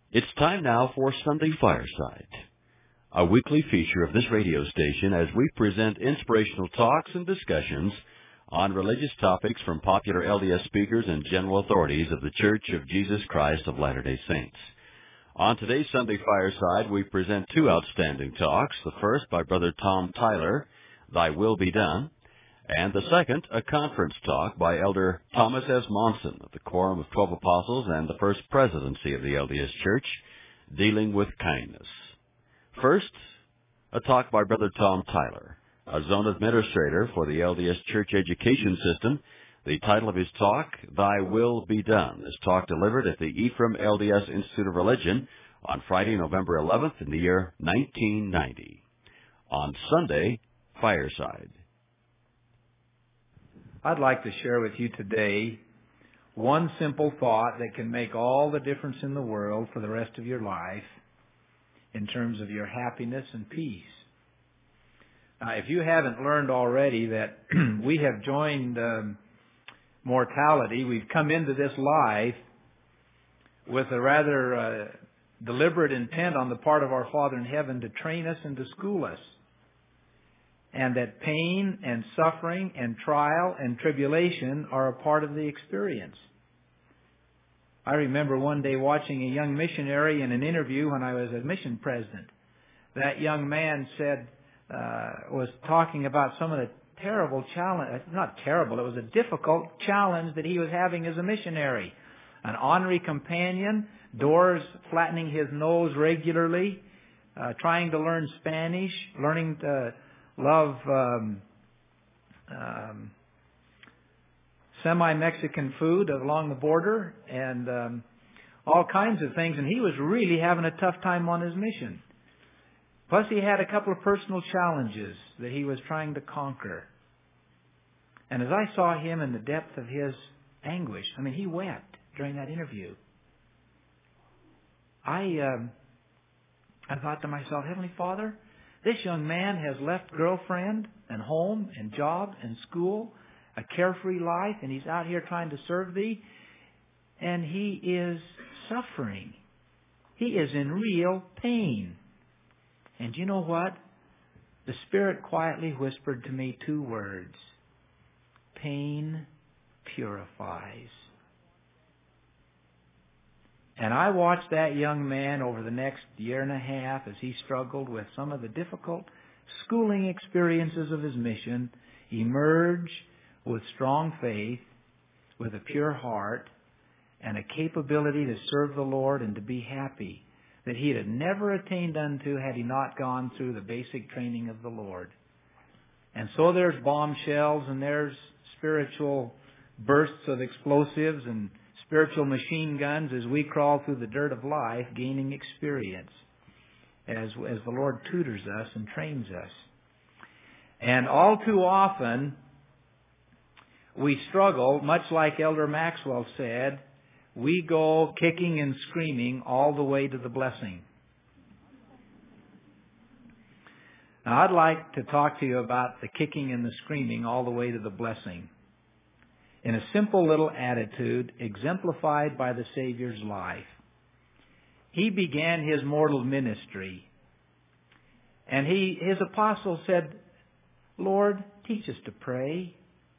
It's time now for Sunday Fireside, a weekly feature of this radio station as we present inspirational talks and discussions on religious topics from popular LDS speakers and general authorities of the Church of Jesus Christ of Latter-day Saints. On today's Sunday Fireside, we present two outstanding talks. The first by Brother Tom Tyler, Thy Will Be Done, and the second, a conference talk by Elder Thomas S. Monson of the Quorum of 12 Apostles and the First Presidency of the LDS Church, dealing with kindness. First, a talk by Brother Tom Tyler, a zone administrator for the LDS Church Education System. The title of his talk, Thy Will Be Done, is talk delivered at the Ephraim LDS Institute of Religion on Friday, November 11th in the year 1990. On Sunday, Fireside. I'd like to share with you today one simple thought that can make all the difference in the world for the rest of your life in terms of your happiness and peace. If you haven't learned already that we have joined mortality, we've come into this life with a rather deliberate intent on the part of our Father in heaven to train us and to school us. And that pain and suffering and trial and tribulation are a part of the experience. I remember one day watching a young missionary in an interview when I was a mission president. That young man was talking about some of the terrible challenge, not terrible, it was a difficult challenge that he was having as a missionary. An ornery companion, doors flattening his nose regularly, trying to learn Spanish, learning to love semi-Mexican food along the border and all kinds of things. And he was really having a tough time on his mission. Plus he had a couple of personal challenges that he was trying to conquer. And as I saw him in the depth of his anguish, he wept during that interview. I thought to myself, Heavenly Father, this young man has left girlfriend and home and job and school, a carefree life, and he's out here trying to serve Thee, and he is suffering. He is in real pain. And you know what? The Spirit quietly whispered to me two words. Pain purifies. And I watched that young man over the next year and a half as he struggled with some of the difficult schooling experiences of his mission, emerge with strong faith, with a pure heart, and a capability to serve the Lord and to be happy that he had never attained unto had he not gone through the basic training of the Lord. And so there's bombshells and there's spiritual bursts of explosives and spiritual machine guns as we crawl through the dirt of life, gaining experience as the Lord tutors us and trains us. And all too often, we struggle, much like Elder Maxwell said, we go kicking and screaming all the way to the blessing. Now, I'd like to talk to you about the kicking and the screaming all the way to the blessing, in a simple little attitude exemplified by the Savior's life. He began His mortal ministry, and His apostles said, Lord, teach us to pray.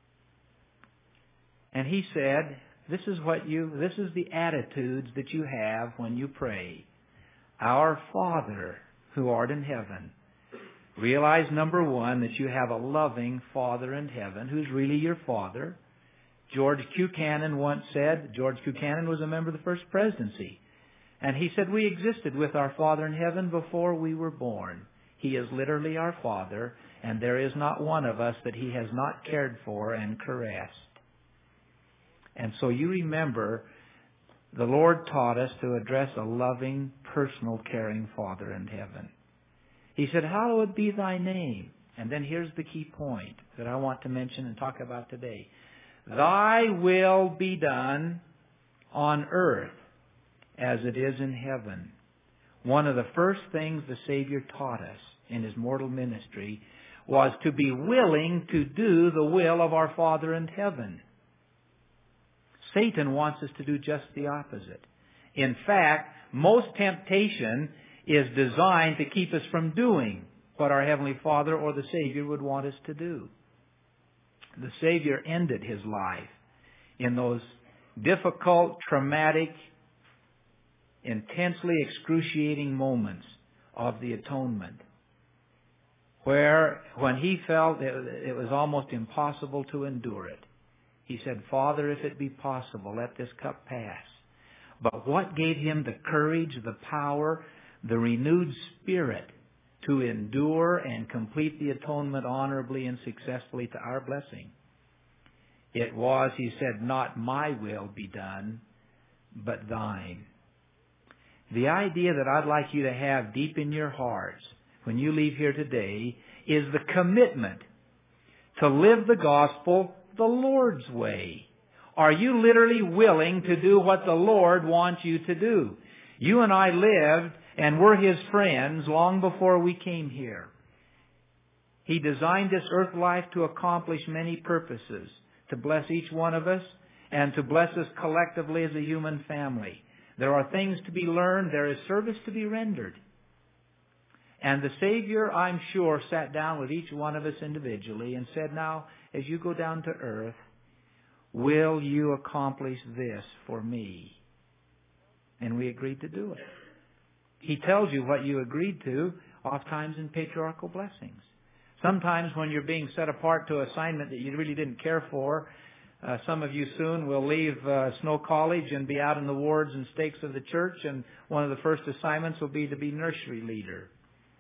And He said, this is the attitudes that you have when you pray. Our Father who art in heaven. Realize, number one, that you have a loving Father in heaven who's really your Father. George Q. Cannon once said, George Q. Cannon was a member of the First Presidency, and he said, we existed with our Father in heaven before we were born. He is literally our Father, and there is not one of us that He has not cared for and caressed. And so you remember, the Lord taught us to address a loving, personal, caring Father in heaven. He said, hallowed be Thy name. And then here's the key point that I want to mention and talk about today. Thy will be done on earth as it is in heaven. One of the first things the Savior taught us in His mortal ministry was to be willing to do the will of our Father in heaven. Satan wants us to do just the opposite. In fact, most temptation is designed to keep us from doing what our Heavenly Father or the Savior would want us to do. The Savior ended His life in those difficult, traumatic, intensely excruciating moments of the atonement, where when He felt it was almost impossible to endure it, He said, "Father, if it be possible, let this cup pass." But what gave Him the courage, the power, the renewed spirit to endure and complete the atonement honorably and successfully to our blessing? It was, He said, "Not my will be done, but thine." The idea that I'd like you to have deep in your hearts when you leave here today is the commitment to live the gospel the Lord's way. Are you literally willing to do what the Lord wants you to do? You and I lived and were His friends long before we came here. He designed this earth life to accomplish many purposes, to bless each one of us and to bless us collectively as a human family. There are things to be learned. There is service to be rendered. And the Savior, I'm sure, sat down with each one of us individually and said, "Now, as you go down to earth, will you accomplish this for me?" And we agreed to do it. He tells you what you agreed to, oftentimes in patriarchal blessings. Sometimes when you're being set apart to an assignment that you really didn't care for, some of you soon will leave Snow College and be out in the wards and stakes of the church, and one of the first assignments will be to be nursery leader.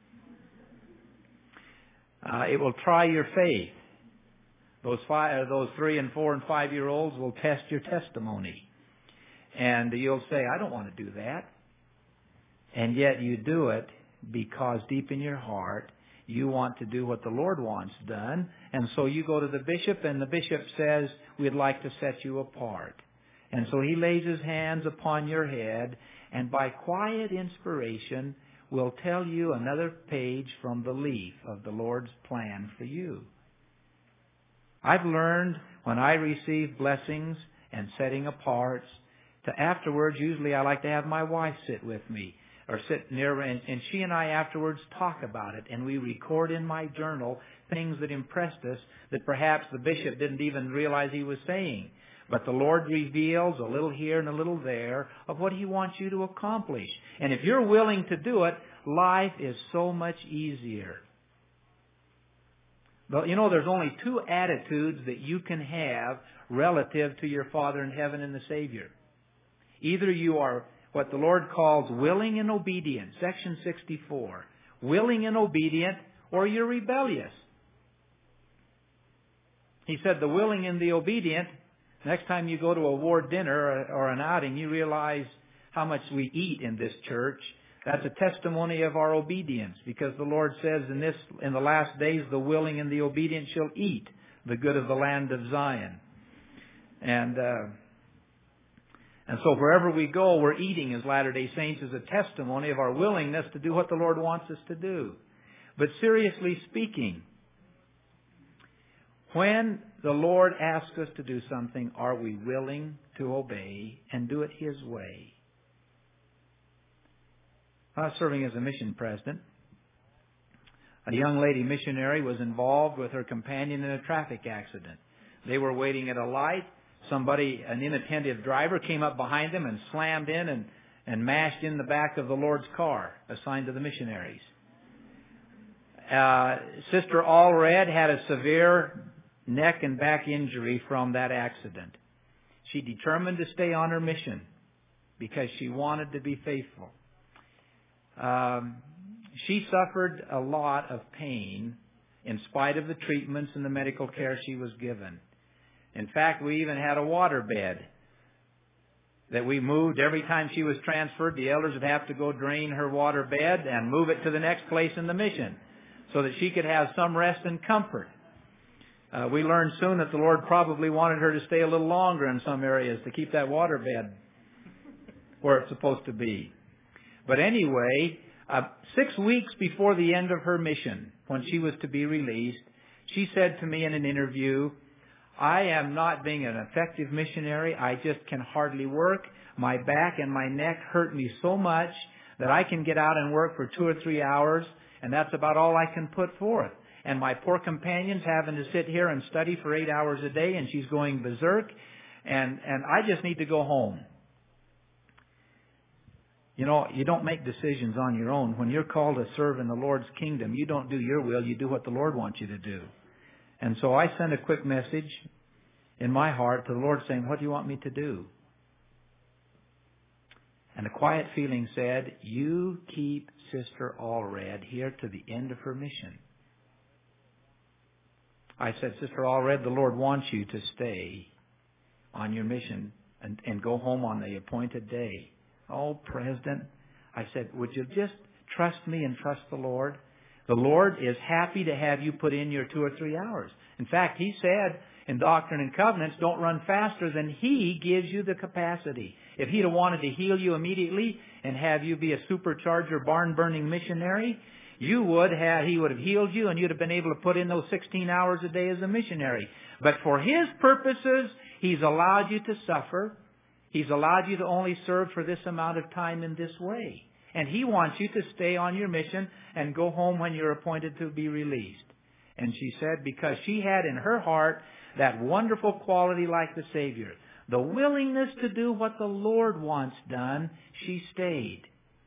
It will try your faith. Those 3 and 4 and 5-year-olds will test your testimony. And you'll say, "I don't want to do that." And yet you do it because deep in your heart, you want to do what the Lord wants done. And so you go to the bishop, and the bishop says, "We'd like to set you apart." And so he lays his hands upon your head, and by quiet inspiration will tell you another page from the leaf of the Lord's plan for you. I've learned when I receive blessings and setting aparts, to afterwards, usually I like to have my wife sit with me, or sit near, and she and I afterwards talk about it, and we record in my journal things that impressed us that perhaps the bishop didn't even realize he was saying. But the Lord reveals a little here and a little there of what He wants you to accomplish. And if you're willing to do it, life is so much easier. But you know, there's only 2 attitudes that you can have relative to your Father in heaven and the Savior. Either you are what the Lord calls willing and obedient, section 64, willing and obedient, or you're rebellious. He said the willing and the obedient, next time you go to a ward dinner or an outing, you realize how much we eat in this church. That's a testimony of our obedience, because the Lord says in the last days, the willing and the obedient shall eat the good of the land of Zion. And so wherever we go, we're eating as Latter-day Saints as a testimony of our willingness to do what the Lord wants us to do. But seriously speaking, when the Lord asks us to do something, are we willing to obey and do it His way? I was serving as a mission president. A young lady missionary was involved with her companion in a traffic accident. They were waiting at a light. An inattentive driver, came up behind them and slammed in and mashed in the back of the Lord's car assigned to the missionaries. Sister Allred had a severe neck and back injury from that accident. She determined to stay on her mission because she wanted to be faithful. She suffered a lot of pain in spite of the treatments and the medical care she was given. In fact, we even had a water bed that we moved. Every time she was transferred, the elders would have to go drain her water bed and move it to the next place in the mission so that she could have some rest and comfort. We learned soon that the Lord probably wanted her to stay a little longer in some areas to keep that water bed where it's supposed to be. But anyway, 6 weeks before the end of her mission, when she was to be released, she said to me in an interview, I am not being an effective missionary. I just can hardly work. My back and my neck hurt me so much that I can get out and work for 2 or 3 hours, and that's about all I can put forth. And my poor companion's having to sit here and study for 8 hours a day, and she's going berserk, and I just need to go home. You know, you don't make decisions on your own. When you're called to serve in the Lord's kingdom, you don't do your will, you do what the Lord wants you to do. And so I sent a quick message in my heart to the Lord saying, what do you want me to do? And a quiet feeling said, you keep Sister Allred here to the end of her mission. I said, Sister Allred, the Lord wants you to stay on your mission and go home on the appointed day. Oh, President, I said, would you just trust me and trust the Lord? The Lord is happy to have you put in your 2 or 3 hours. In fact, He said in Doctrine and Covenants, don't run faster than He gives you the capacity. If He'd have wanted to heal you immediately and have you be a supercharger, barn-burning missionary, He would have healed you and you'd have been able to put in those 16 hours a day as a missionary. But for His purposes, He's allowed you to suffer. He's allowed you to only serve for this amount of time in this way. And He wants you to stay on your mission and go home when you're appointed to be released. And she said, because she had in her heart that wonderful quality like the Savior, the willingness to do what the Lord wants done, she stayed.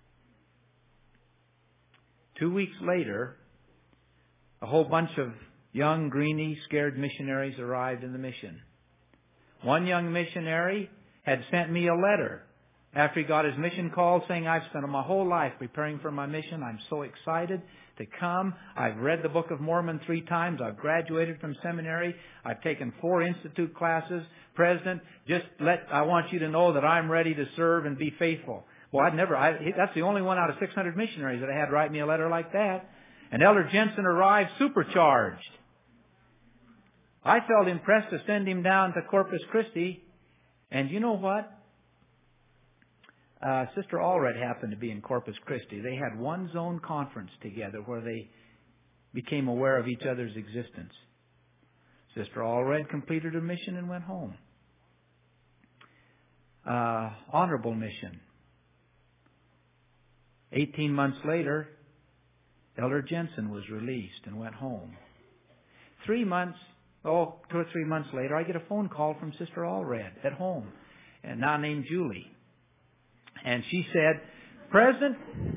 2 weeks later, a whole bunch of young, greeny, scared missionaries arrived in the mission. One young missionary had sent me a letter after he got his mission call saying, I've spent my whole life preparing for my mission. I'm so excited to come. I've read the Book of Mormon 3 times. I've graduated from seminary. I've taken 4 institute classes. President, I want you to know that I'm ready to serve and be faithful. Well, that's the only one out of 600 missionaries that I had write me a letter like that. And Elder Jensen arrived supercharged. I felt impressed to send him down to Corpus Christi. And you know what? Sister Allred happened to be in Corpus Christi. They had one zone conference together where they became aware of each other's existence. Sister Allred completed her mission and went home. Honorable mission. 18 months later, Elder Jensen was released and went home. 2 or 3 months later, I get a phone call from Sister Allred at home, and now named Julie. And she said, President,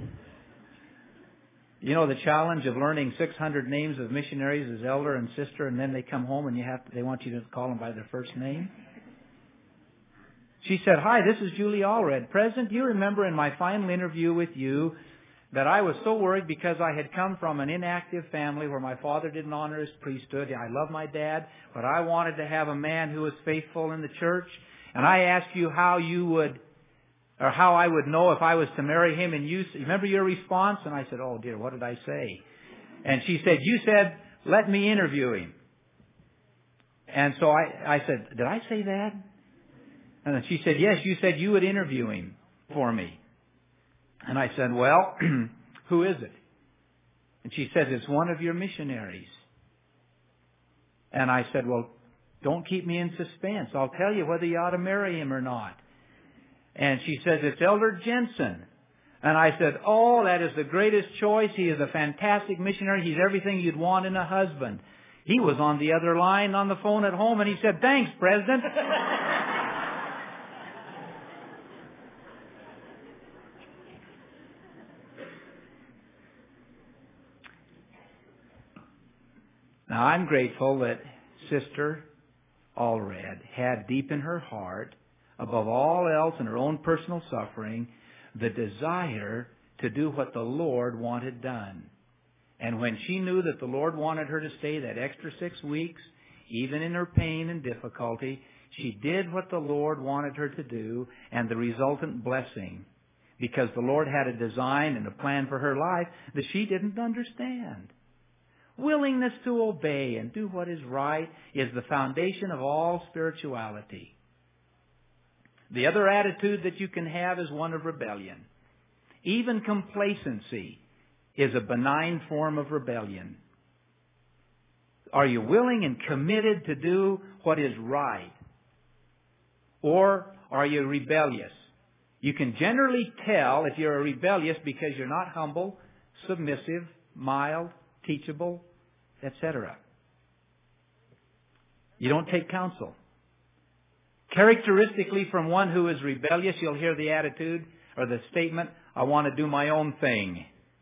you know the challenge of learning 600 names of missionaries as elder and sister, and then they come home and they want you to call them by their first name? She said, hi, this is Julie Allred. President, do you remember in my final interview with you that I was so worried because I had come from an inactive family where my father didn't honor his priesthood. I love my dad, but I wanted to have a man who was faithful in the church. And I asked you how I would know if I was to marry him. And you remember your response? And I said, oh dear, what did I say? And she said, you said, let me interview him. And so I said, did I say that? And then she said, yes, you said you would interview him for me. And I said, well, who is it? And she says, it's one of your missionaries. And I said, well, don't keep me in suspense. I'll tell you whether you ought to marry him or not. And she says, it's Elder Jensen. And I said, oh, that is the greatest choice. He is a fantastic missionary. He's everything you'd want in a husband. He was on the other line on the phone at home, and he said, thanks, President. Now, I'm grateful that Sister Allred had deep in her heart, above all else in her own personal suffering, the desire to do what the Lord wanted done. And when she knew that the Lord wanted her to stay that extra 6 weeks, even in her pain and difficulty, she did what the Lord wanted her to do, and the resultant blessing, because the Lord had a design and a plan for her life that she didn't understand. Willingness to obey and do what is right is the foundation of all spirituality. The other attitude that you can have is one of rebellion. Even complacency is a benign form of rebellion. Are you willing and committed to do what is right? Or are you rebellious? You can generally tell if you're rebellious because you're not humble, submissive, mild, teachable, etc. You don't take counsel. Characteristically from one who is rebellious, you'll hear the attitude or the statement, I want to do my own thing.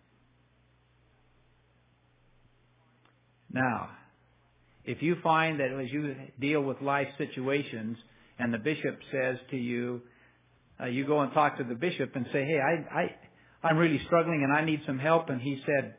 Now, if you find that as you deal with life situations and the bishop says to you, you go and talk to the bishop and say, hey, I'm really struggling and I need some help. And he said,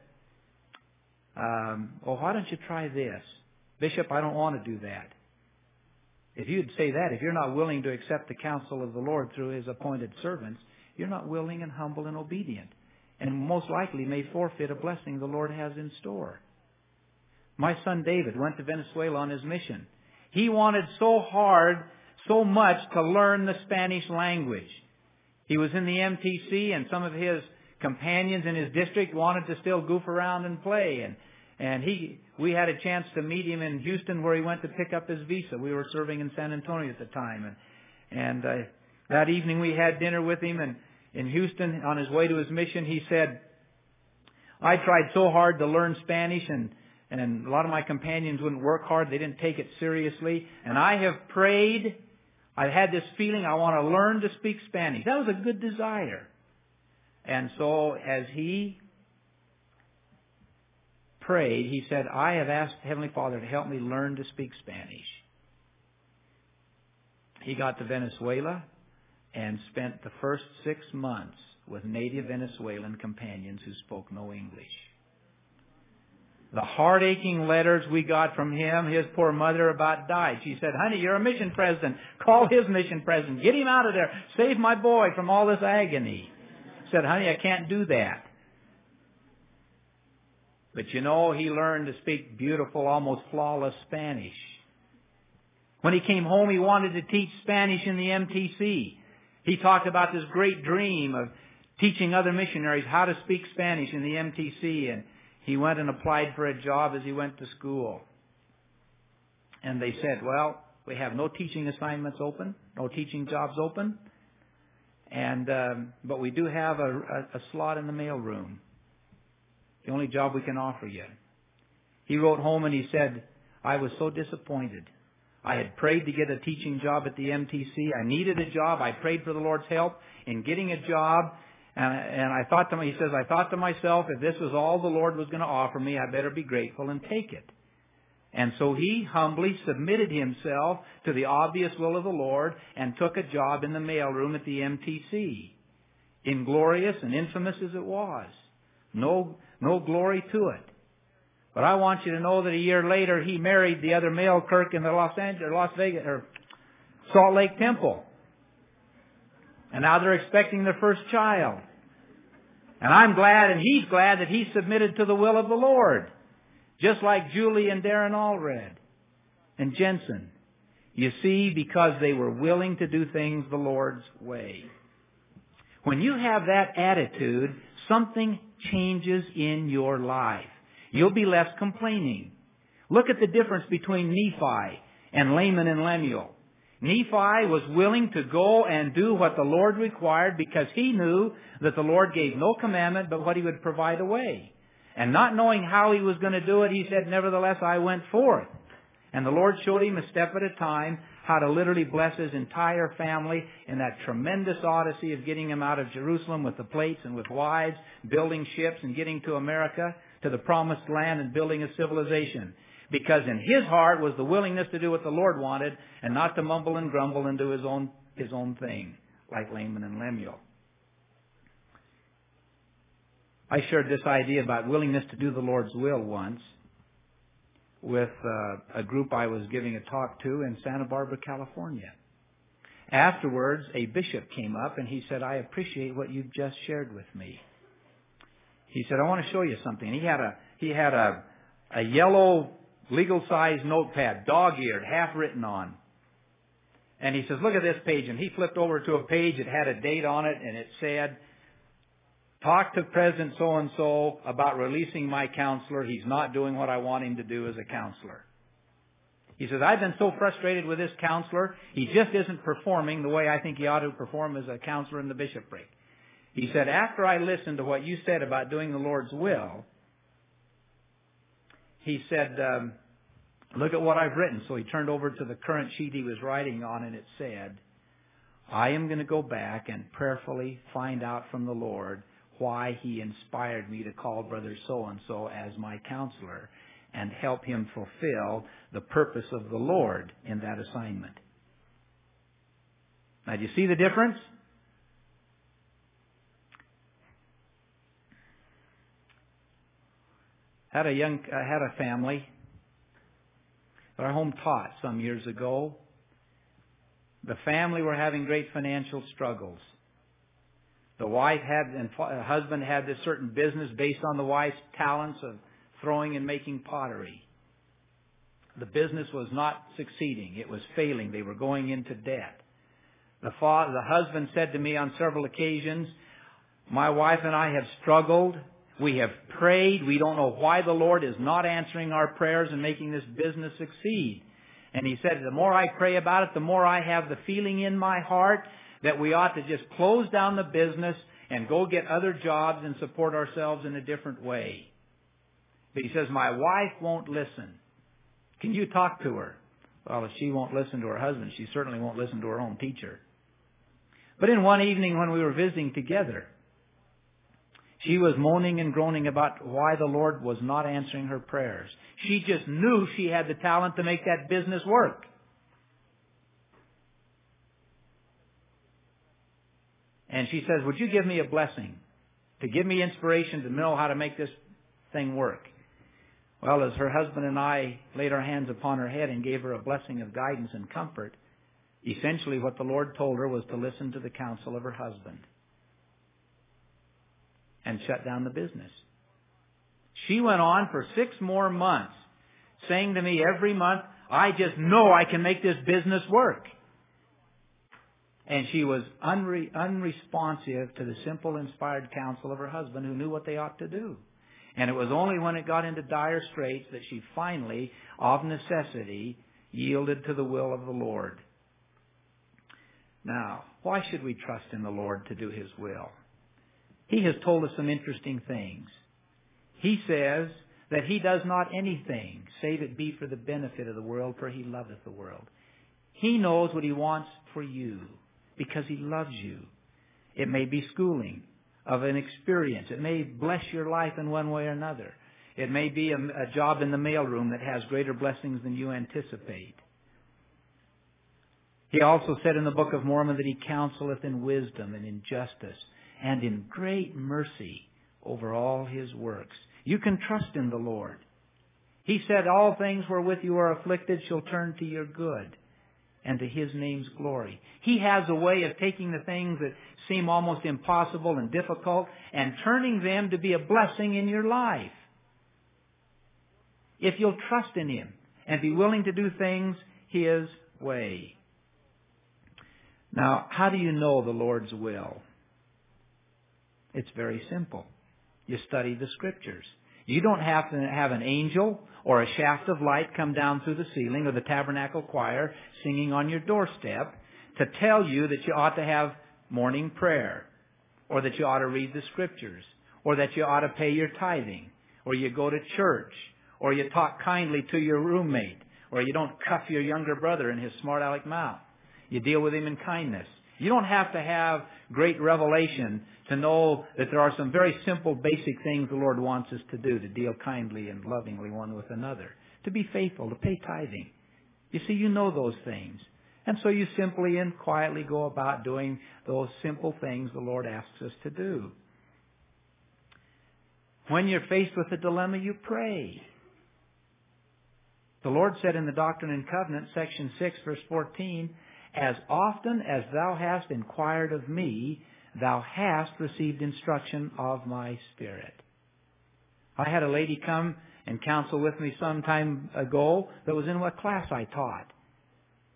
well, why don't you try this? Bishop, I don't want to do that. If you'd say that, if you're not willing to accept the counsel of the Lord through His appointed servants, you're not willing and humble and obedient. And most likely may forfeit a blessing the Lord has in store. My son David went to Venezuela on his mission. He wanted so much to learn the Spanish language. He was in the MTC and some of his companions in his district wanted to still goof around and play. And we had a chance to meet him in Houston where he went to pick up his visa. We were serving in San Antonio at the time. And that evening we had dinner with him. And in Houston, on his way to his mission, he said, I tried so hard to learn Spanish and a lot of my companions wouldn't work hard. They didn't take it seriously. And I have prayed. I've had this feeling I want to learn to speak Spanish. That was a good desire. And so as he prayed, he said, I have asked Heavenly Father to help me learn to speak Spanish. He got to Venezuela and spent the first 6 months with native Venezuelan companions who spoke no English. The heart-aching letters we got from him, his poor mother about died. She said, honey, you're a mission president. Call his mission president. Get him out of there. Save my boy from all this agony. He said, honey, I can't do that. But you know, he learned to speak beautiful, almost flawless Spanish. When he came home, he wanted to teach Spanish in the MTC. He talked about this great dream of teaching other missionaries how to speak Spanish in the MTC, and he went and applied for a job as he went to school. And they said, well, we have no teaching assignments open, no teaching jobs open, but we do have a slot in the mailroom. The only job we can offer you. He wrote home and he said, I was so disappointed. I had prayed to get a teaching job at the MTC. I needed a job. I prayed for the Lord's help in getting a job. And I thought to myself, I thought to myself, if this was all the Lord was going to offer me, I better be grateful and take it. And so he humbly submitted himself to the obvious will of the Lord and took a job in the mailroom at the MTC. Inglorious and infamous as it was. No glory to it. But I want you to know that a year later he married the other male clerk in the Salt Lake Temple. And now they're expecting their first child. And I'm glad and he's glad that he submitted to the will of the Lord. Just like Julie and Darren Allred and Jensen. You see, because they were willing to do things the Lord's way. When you have that attitude, something changes in your life. You'll be less complaining. Look at the difference between Nephi and Laman and Lemuel. Nephi was willing to go and do what the Lord required because he knew that the Lord gave no commandment but what He would provide a way. And not knowing how he was going to do it, he said, nevertheless, I went forth. And the Lord showed him a step at a time how to literally bless his entire family in that tremendous odyssey of getting him out of Jerusalem with the plates and with wives, building ships and getting to America, to the promised land and building a civilization. Because in his heart was the willingness to do what the Lord wanted and not to mumble and grumble and do his own thing, like Laman and Lemuel. I shared this idea about willingness to do the Lord's will once with a group I was giving a talk to in Santa Barbara, California. Afterwards, a bishop came up and he said, I appreciate what you've just shared with me. He said, I want to show you something. He had a yellow legal-sized notepad, dog-eared, half written on. And he says, look at this page. And he flipped over to a page that had a date on it, and it said, talk to President so-and-so about releasing my counselor. He's not doing what I want him to do as a counselor. He says, I've been so frustrated with this counselor. He just isn't performing the way I think he ought to perform as a counselor in the bishopric. He said, after I listened to what you said about doing the Lord's will, he said, look at what I've written. So he turned over to the current sheet he was writing on, and it said, I am going to go back and prayerfully find out from the Lord why He inspired me to call Brother so-and-so as my counselor and help him fulfill the purpose of the Lord in that assignment. Now, do you see the difference? I had a family that our home taught some years ago. The family were having great financial struggles. The wife and husband had this certain business based on the wife's talents of throwing and making pottery. The business was not succeeding. It was failing. They were going into debt. The husband said to me on several occasions, my wife and I have struggled. We have prayed. We don't know why the Lord is not answering our prayers and making this business succeed. And he said, the more I pray about it, the more I have the feeling in my heart that we ought to just close down the business and go get other jobs and support ourselves in a different way. But he says, my wife won't listen. Can you talk to her? Well, if she won't listen to her husband, she certainly won't listen to her own teacher. But in one evening when we were visiting together, she was moaning and groaning about why the Lord was not answering her prayers. She just knew she had the talent to make that business work. And she says, would you give me a blessing to give me inspiration to know how to make this thing work? Well, as her husband and I laid our hands upon her head and gave her a blessing of guidance and comfort, essentially what the Lord told her was to listen to the counsel of her husband and shut down the business. She went on for 6 more months saying to me every month, I just know I can make this business work. And she was unresponsive to the simple, inspired counsel of her husband who knew what they ought to do. And it was only when it got into dire straits that she finally, of necessity, yielded to the will of the Lord. Now, why should we trust in the Lord to do His will? He has told us some interesting things. He says that He does not anything save it be for the benefit of the world, for He loveth the world. He knows what He wants for you because He loves you. It may be schooling of an experience. It may bless your life in one way or another. It may be a job in the mailroom that has greater blessings than you anticipate. He also said in the Book of Mormon that He counseleth in wisdom and in justice and in great mercy over all His works. You can trust in the Lord. He said, all things wherewith you are afflicted shall turn to your good and to His name's glory. He has a way of taking the things that seem almost impossible and difficult and turning them to be a blessing in your life. If you'll trust in Him and be willing to do things His way. Now, how do you know the Lord's will? It's very simple. You study the Scriptures. You don't have to have an angel or a shaft of light come down through the ceiling or the tabernacle choir singing on your doorstep to tell you that you ought to have morning prayer, or that you ought to read the Scriptures, or that you ought to pay your tithing, or you go to church, or you talk kindly to your roommate, or you don't cuff your younger brother in his smart aleck mouth. You deal with him in kindness. You don't have to have great revelation to know that there are some very simple, basic things the Lord wants us to do, to deal kindly and lovingly one with another, to be faithful, to pay tithing. You see, you know those things. And so you simply and quietly go about doing those simple things the Lord asks us to do. When you're faced with a dilemma, you pray. The Lord said in the Doctrine and Covenants, section 6, verse 14, as often as thou hast inquired of me, thou hast received instruction of my Spirit. I had a lady come and counsel with me some time ago that was in what class I taught.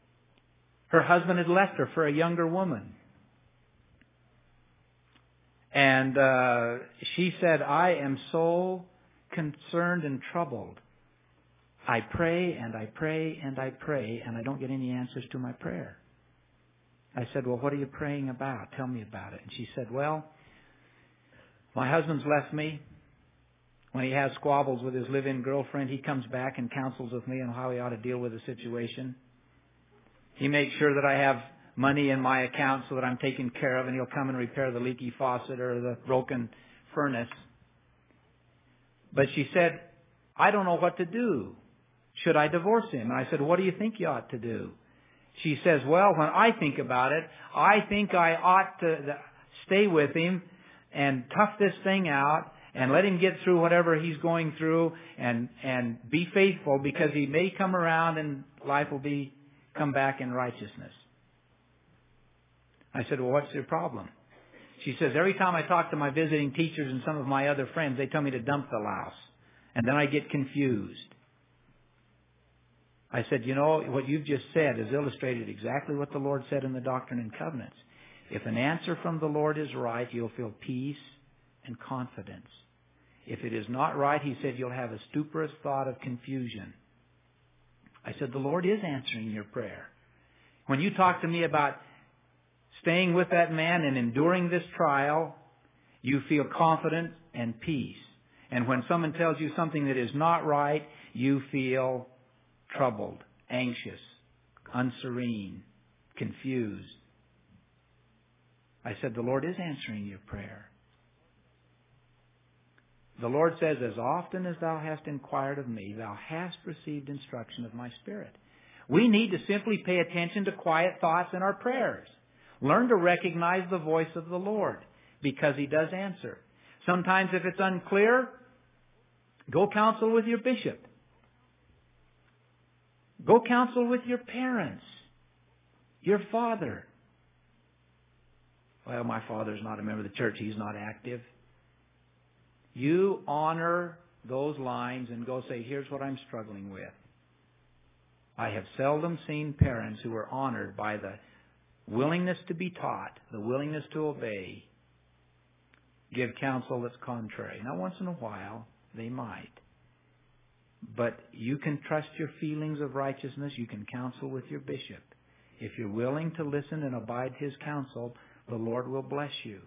Her husband had left her for a younger woman. And she said, I am so concerned and troubled. I pray and I pray and I pray, and I don't get any answers to my prayer. I said, well, what are you praying about? Tell me about it. And she said, well, my husband's left me. When he has squabbles with his live-in girlfriend, he comes back and counsels with me on how he ought to deal with the situation. He makes sure that I have money in my account so that I'm taken care of, and he'll come and repair the leaky faucet or the broken furnace. But she said, I don't know what to do. Should I divorce him? And I said, what do you think you ought to do? She says, well, when I think about it, I think I ought to stay with him and tough this thing out and let him get through whatever he's going through and be faithful, because he may come around and life will come back in righteousness. I said, well, what's your problem? She says, every time I talk to my visiting teachers and some of my other friends, they tell me to dump the louse. And then I get confused. I said, you know, what you've just said has illustrated exactly what the Lord said in the Doctrine and Covenants. If an answer from the Lord is right, you'll feel peace and confidence. If it is not right, he said, you'll have a stuporous thought of confusion. I said, the Lord is answering your prayer. When you talk to me about staying with that man and enduring this trial, you feel confident and peace. And when someone tells you something that is not right, you feel troubled, anxious, unserene, confused. I said, the Lord is answering your prayer. The Lord says, as often as thou hast inquired of me, thou hast received instruction of my Spirit. We need to simply pay attention to quiet thoughts in our prayers. Learn to recognize the voice of the Lord, because He does answer. Sometimes if it's unclear, go counsel with your bishop. Go counsel with your parents, your father. Well, my father's not a member of the church. He's not active. You honor those lines and go say, here's what I'm struggling with. I have seldom seen parents who are honored by the willingness to be taught, the willingness to obey, give counsel that's contrary. Now, once in a while, they might. But you can trust your feelings of righteousness. You can counsel with your bishop. If you're willing to listen and abide His counsel, the Lord will bless you.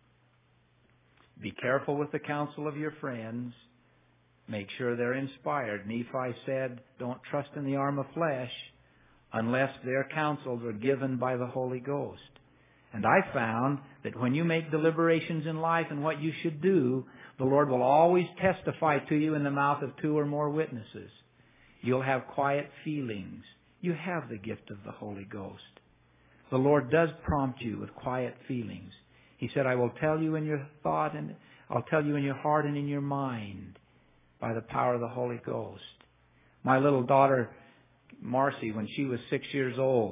Be careful with the counsel of your friends. Make sure they're inspired. Nephi said, don't trust in the arm of flesh unless their counsels are given by the Holy Ghost. And I found that when you make deliberations in life and what you should do, the Lord will always testify to you in the mouth of 2 or more witnesses. You'll have quiet feelings. You have the gift of the Holy Ghost. The Lord does prompt you with quiet feelings. He said, I will tell you in your thought, and I'll tell you in your heart and in your mind by the power of the Holy Ghost. My little daughter, Marcy, when she was 6 years old,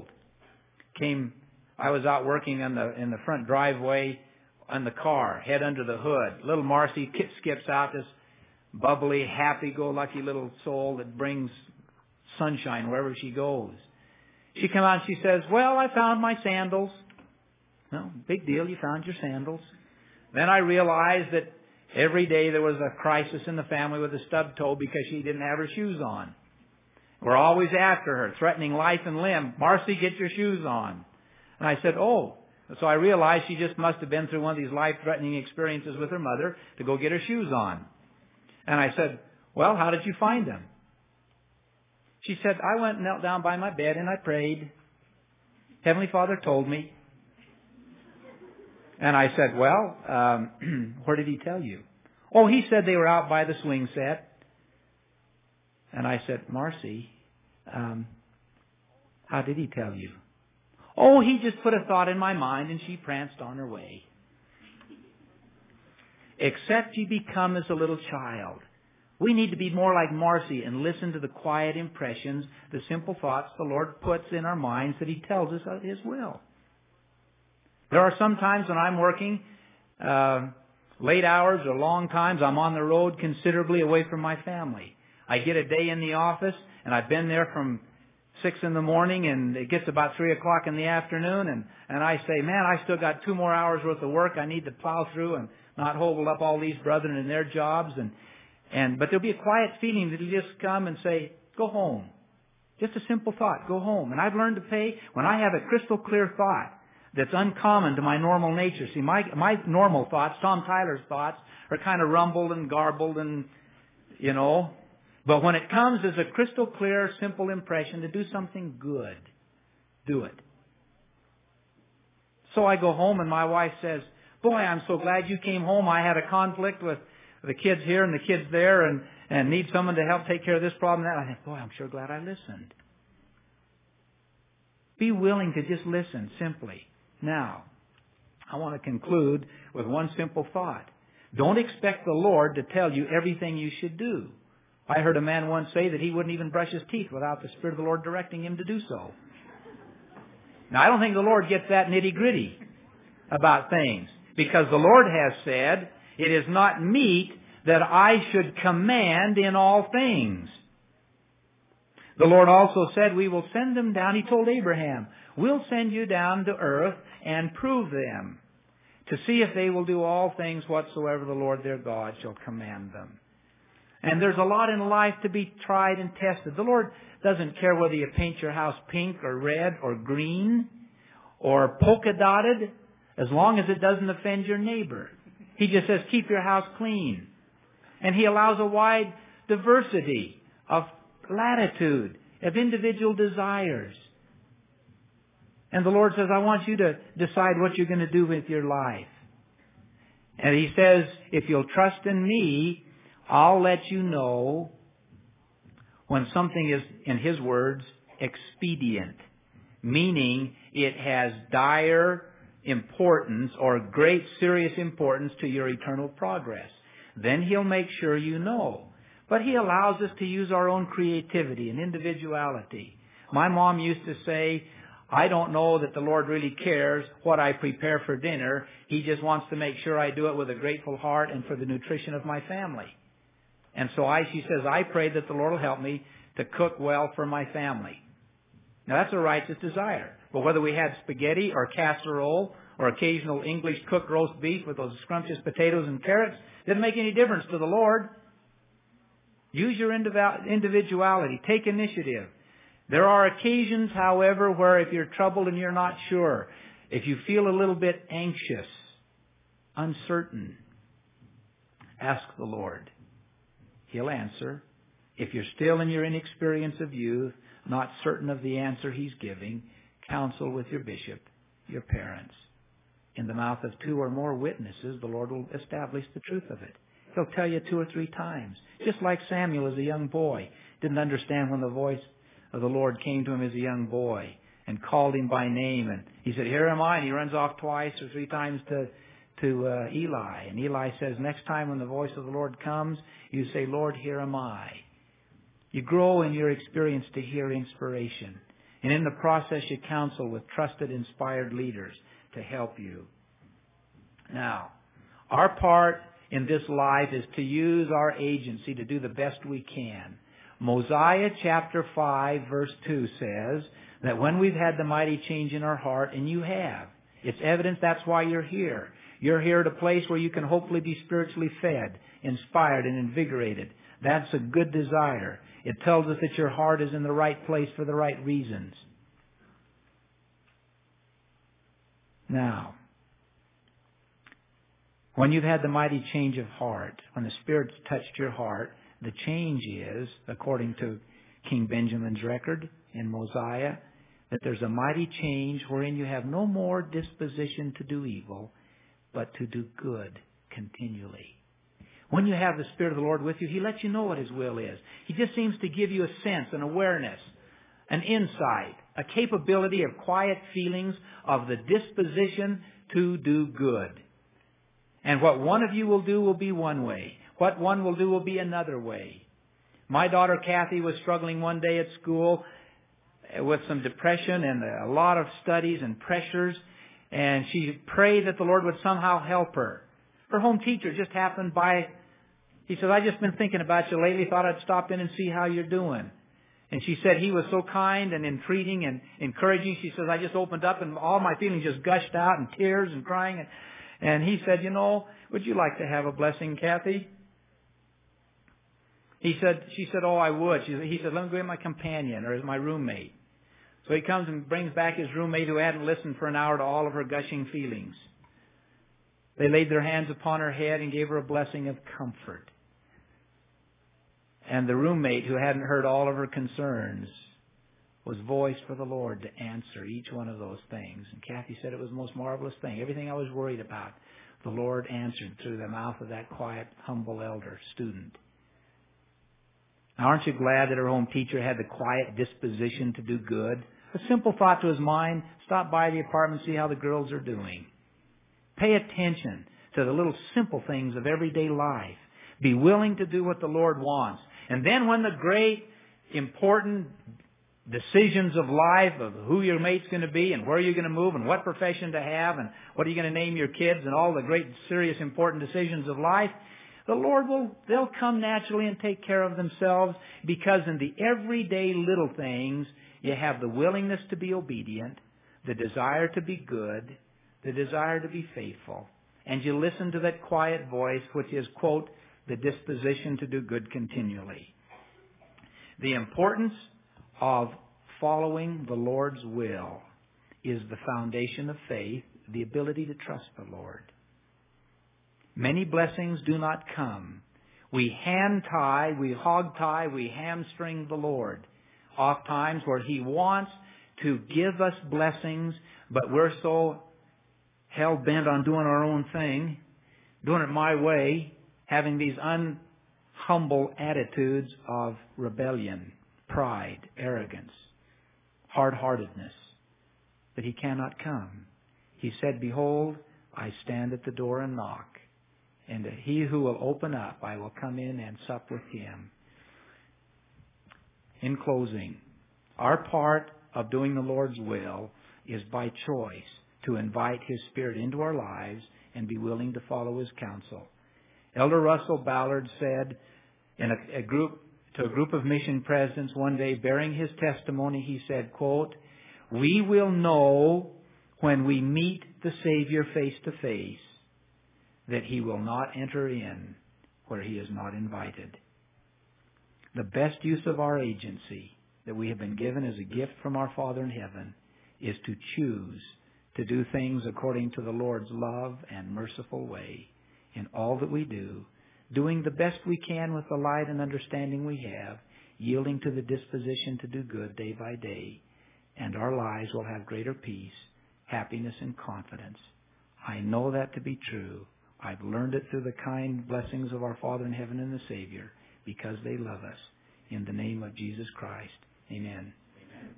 I was out working in the front driveway on the car, head under the hood. Little Marcy skips out, this bubbly, happy-go-lucky little soul that brings sunshine wherever she goes. She comes out and she says, well, I found my sandals. No, big deal, you found your sandals. Then I realized that every day there was a crisis in the family with a stub toe because she didn't have her shoes on. We're always after her, threatening life and limb. Marcy, get your shoes on. And I said, oh. So I realized she just must have been through one of these life-threatening experiences with her mother to go get her shoes on. And I said, well, how did you find them? She said, I went and knelt down by my bed and I prayed. Heavenly Father told me. And I said, well, where did He tell you? Oh, He said they were out by the swing set. And I said, Marcy, how did He tell you? Oh, He just put a thought in my mind and she pranced on her way. Except ye become as a little child. We need to be more like Marcy and listen to the quiet impressions, the simple thoughts the Lord puts in our minds that He tells us of His will. There are some times when I'm working late hours or long times. I'm on the road considerably away from my family. I get a day in the office, and I've been there from 6 in the morning and it gets about 3 o'clock in the afternoon and I say, man, I still got 2 more hours worth of work I need to plow through and not hold up all these brethren in their jobs. But there'll be a quiet feeling that will just come and say, go home. Just a simple thought, go home. And I've learned to pay when I have a crystal clear thought that's uncommon to my normal nature. See, my normal thoughts, Tom Tyler's thoughts, are kind of rumbled and garbled and, But when it comes as a crystal clear, simple impression to do something good, do it. So I go home and my wife says, boy, I'm so glad you came home. I had a conflict with the kids here and the kids there and need someone to help take care of this problem and that. I think, boy, I'm sure glad I listened. Be willing to just listen simply. Now, I want to conclude with one simple thought. Don't expect the Lord to tell you everything you should do. I heard a man once say that he wouldn't even brush his teeth without the Spirit of the Lord directing him to do so. Now, I don't think the Lord gets that nitty-gritty about things, because the Lord has said, it is not meet that I should command in all things. The Lord also said, we will send them down. He told Abraham, we'll send you down to earth and prove them, to see if they will do all things whatsoever the Lord their God shall command them. And there's a lot in life to be tried and tested. The Lord doesn't care whether you paint your house pink or red or green or polka dotted, as long as it doesn't offend your neighbor. He just says, keep your house clean. And He allows a wide diversity of latitude, of individual desires. And the Lord says, I want you to decide what you're going to do with your life. And He says, if you'll trust in Me, I'll let you know when something is, in His words, expedient. Meaning it has dire importance or great serious importance to your eternal progress. Then He'll make sure you know. But He allows us to use our own creativity and individuality. My mom used to say, I don't know that the Lord really cares what I prepare for dinner. He just wants to make sure I do it with a grateful heart and for the nutrition of my family. And so she says, I pray that the Lord will help me to cook well for my family. Now that's a righteous desire. But whether we had spaghetti or casserole or occasional English cooked roast beef with those scrumptious potatoes and carrots, didn't make any difference to the Lord. Use your individuality. Take initiative. There are occasions, however, where if you're troubled and you're not sure, if you feel a little bit anxious, uncertain, ask the Lord. He'll answer. If you're still in your inexperience of youth, not certain of the answer He's giving, counsel with your bishop, your parents. In the mouth of 2 or more witnesses, the Lord will establish the truth of it. He'll tell you 2 or 3 times. Just like Samuel as a young boy. Didn't understand when the voice of the Lord came to him as a young boy and called him by name. And he said, here am I. And he runs off 2 or 3 times to Eli. And Eli says, next time when the voice of the Lord comes, you say, Lord, here am I. You grow in your experience to hear inspiration. And in the process, you counsel with trusted, inspired leaders to help you. Now, our part in this life is to use our agency to do the best we can. Mosiah chapter 5 verse 2 says that when we've had the mighty change in our heart, and you have, it's evidence that's why you're here. You're here at a place where you can hopefully be spiritually fed, inspired, and invigorated. That's a good desire. It tells us that your heart is in the right place for the right reasons. Now, when you've had the mighty change of heart, when the Spirit's touched your heart, the change is, according to King Benjamin's record in Mosiah, that there's a mighty change wherein you have no more disposition to do evil, but to do good continually. When you have the Spirit of the Lord with you, He lets you know what His will is. He just seems to give you a sense, an awareness, an insight, a capability of quiet feelings of the disposition to do good. And what one of you will do will be one way. What one will do will be another way. My daughter Kathy was struggling one day at school with some depression and a lot of studies and pressures, and she prayed that the Lord would somehow help her. Her home teacher just happened by. He said, I've just been thinking about you lately, thought I'd stop in and see how you're doing. And she said he was so kind and entreating and encouraging. She says, I just opened up and all my feelings just gushed out in tears and crying. And he said, you know, would you like to have a blessing, Kathy? She said, oh, I would. He said, let me go get my companion or my roommate. So he comes and brings back his roommate who hadn't listened for an hour to all of her gushing feelings. They laid their hands upon her head and gave her a blessing of comfort. And the roommate, who hadn't heard all of her concerns, was voiced for the Lord to answer each one of those things. And Kathy said it was the most marvelous thing. Everything I was worried about, the Lord answered through the mouth of that quiet, humble elder student. Now, aren't you glad that her home teacher had the quiet disposition to do good? A simple thought to his mind, stop by the apartment, see how the girls are doing. Pay attention to the little simple things of everyday life. Be willing to do what the Lord wants. And then when the great, important decisions of life, of who your mate's going to be and where you're going to move and what profession to have and what are you going to name your kids and all the great, serious, important decisions of life, the Lord they'll come naturally and take care of themselves, because in the everyday little things, you have the willingness to be obedient, the desire to be good, the desire to be faithful. And you listen to that quiet voice, which is, quote, the disposition to do good continually. The importance of following the Lord's will is the foundation of faith, the ability to trust the Lord. Many blessings do not come. We hand tie, we hog tie, we hamstring the Lord. Oft times where He wants to give us blessings, but we're so hell-bent on doing our own thing, doing it my way, having these unhumble attitudes of rebellion, pride, arrogance, hard-heartedness, that He cannot come. He said, behold, I stand at the door and knock, and he who will open up, I will come in and sup with him. In closing, our part of doing the Lord's will is by choice to invite His Spirit into our lives and be willing to follow His counsel. Elder Russell Ballard said in a group of mission presidents one day, bearing his testimony, he said, quote, we will know when we meet the Savior face to face that He will not enter in where He is not invited. The best use of our agency that we have been given as a gift from our Father in heaven is to choose to do things according to the Lord's love and merciful way in all that we do, doing the best we can with the light and understanding we have, yielding to the disposition to do good day by day, and our lives will have greater peace, happiness, and confidence. I know that to be true. I've learned it through the kind blessings of our Father in heaven and the Savior, because they love us. In the name of Jesus Christ, amen. Amen.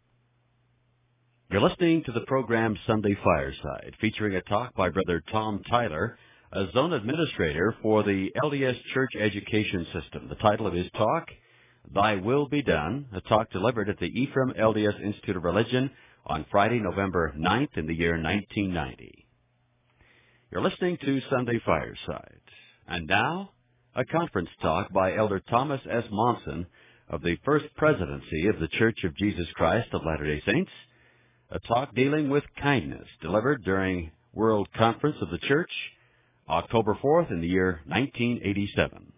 You're listening to the program Sunday Fireside, featuring a talk by Brother Tom Tyler, a zone administrator for the LDS Church Education System. The title of his talk, Thy Will Be Done, a talk delivered at the Ephraim LDS Institute of Religion on Friday, November 9th in the year 1990. You're listening to Sunday Fireside. And now, a conference talk by Elder Thomas S. Monson of the First Presidency of the Church of Jesus Christ of Latter-day Saints, a talk dealing with kindness delivered during World Conference of the Church, October 4th in the year 1987.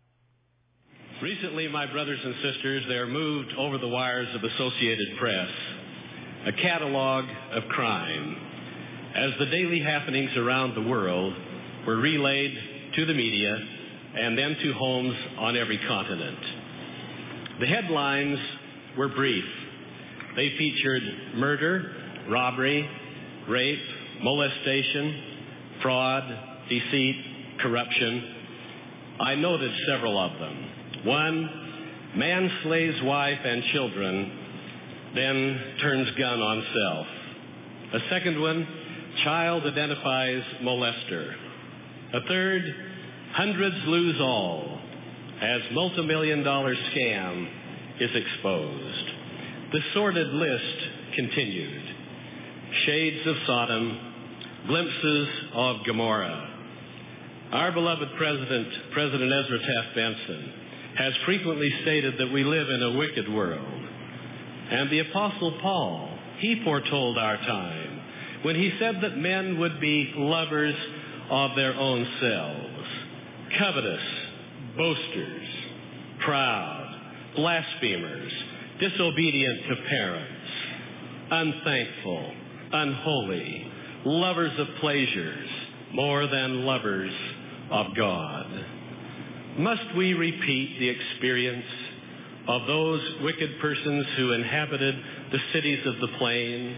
Recently, my brothers and sisters, there moved over the wires of Associated Press a catalog of crime, as the daily happenings around the world were relayed to the media and then to homes on every continent. The headlines were brief. They featured murder, robbery, rape, molestation, fraud, deceit, corruption. I noted several of them. One, man slays wife and children, then turns gun on self. A second one, child identifies molester. A third, hundreds lose all as multi-million-dollar scam is exposed. The sordid list continued. Shades of Sodom, glimpses of Gomorrah. Our beloved President Ezra Taft Benson, has frequently stated that we live in a wicked world. And the Apostle Paul, he foretold our time when he said that men would be lovers of their own selves, covetous, boasters, proud, blasphemers, disobedient to parents, unthankful, unholy, lovers of pleasures more than lovers of God. Must we repeat the experience of those wicked persons who inhabited the cities of the plain?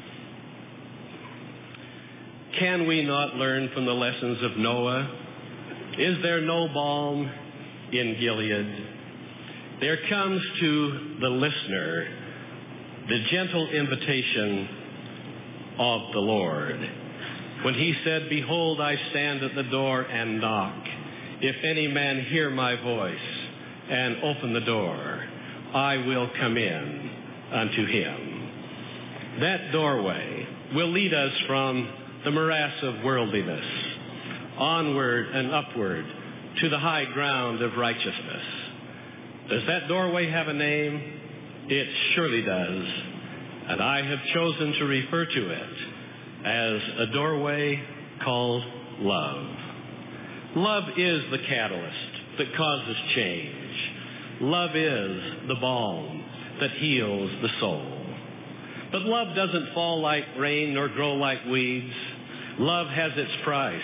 Can we not learn from the lessons of Noah? Is there no balm in Gilead? There comes to the listener the gentle invitation of the Lord when he said, "Behold, I stand at the door and knock. If any man hear my voice and open the door, I will come in unto him." That doorway will lead us from the morass of worldliness onward and upward to the high ground of righteousness. Does that doorway have a name? It surely does. And I have chosen to refer to it as a doorway called love. Love is the catalyst that causes change. Love is the balm that heals the soul. But love doesn't fall like rain nor grow like weeds. Love has its price.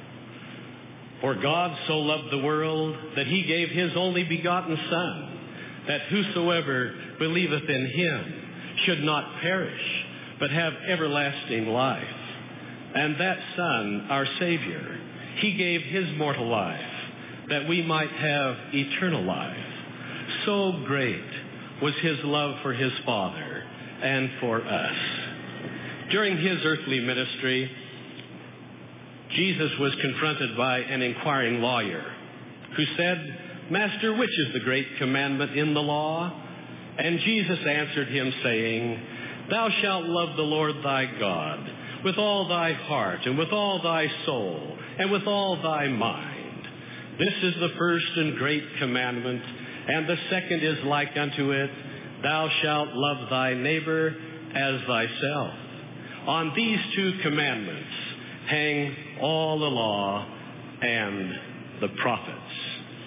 For God so loved the world that he gave his only begotten Son, that whosoever believeth in him should not perish, but have everlasting life. And that Son, our Savior, he gave his mortal life, that we might have eternal life. So great was his love for his Father and for us. During his earthly ministry, Jesus was confronted by an inquiring lawyer who said, "Master, which is the great commandment in the law?" And Jesus answered him, saying, "Thou shalt love the Lord thy God with all thy heart and with all thy soul and with all thy mind. This is the first and great commandment, and the second is like unto it, thou shalt love thy neighbor as thyself. On these two commandments hang all the law and the prophets."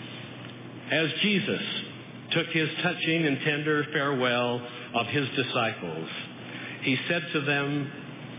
As Jesus took his touching and tender farewell of his disciples, he said to them,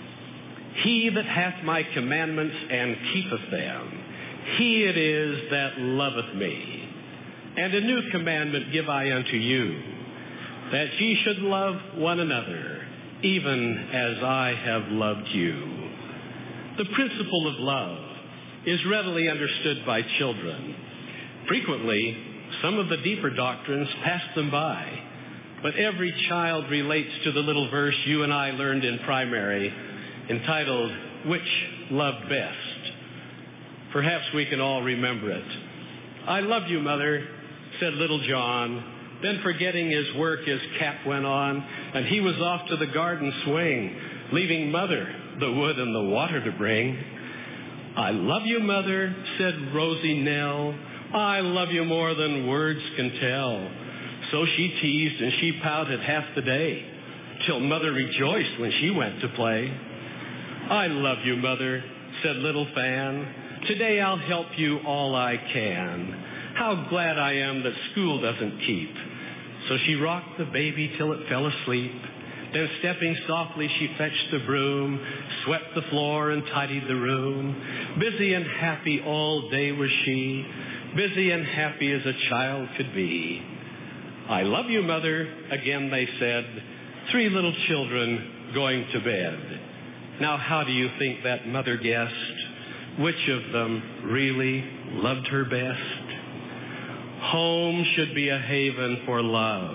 "He that hath my commandments and keepeth them, he it is that loveth me. And a new commandment give I unto you, that ye should love one another, even as I have loved you." The principle of love is readily understood by children. Frequently, some of the deeper doctrines pass them by, but every child relates to the little verse you and I learned in primary, entitled, "Which Loved Best?" Perhaps we can all remember it. "I love you, Mother," said little John. Then forgetting his work, his cap went on, and he was off to the garden swing, leaving Mother the wood and the water to bring. "I love you, Mother," said Rosie Nell. "I love you more than words can tell." So she teased and she pouted half the day, till Mother rejoiced when she went to play. "I love you, Mother," said little Fan. "Today I'll help you all I can. How glad I am that school doesn't keep." So she rocked the baby till it fell asleep. Then stepping softly, she fetched the broom, swept the floor and tidied the room. Busy and happy all day was she, busy and happy as a child could be. "I love you, Mother," again they said, three little children going to bed. Now how do you think that mother guessed which of them really loved her best? Home should be a haven for love.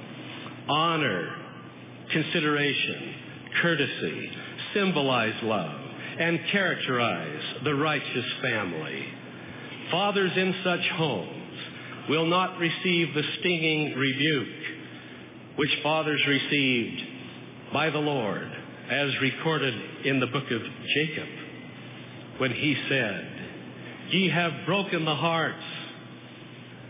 Honor, consideration, courtesy symbolize love and characterize the righteous family. Fathers in such homes will not receive the stinging rebuke which fathers received by the Lord, as recorded in the book of Jacob, when he said, "Ye have broken the hearts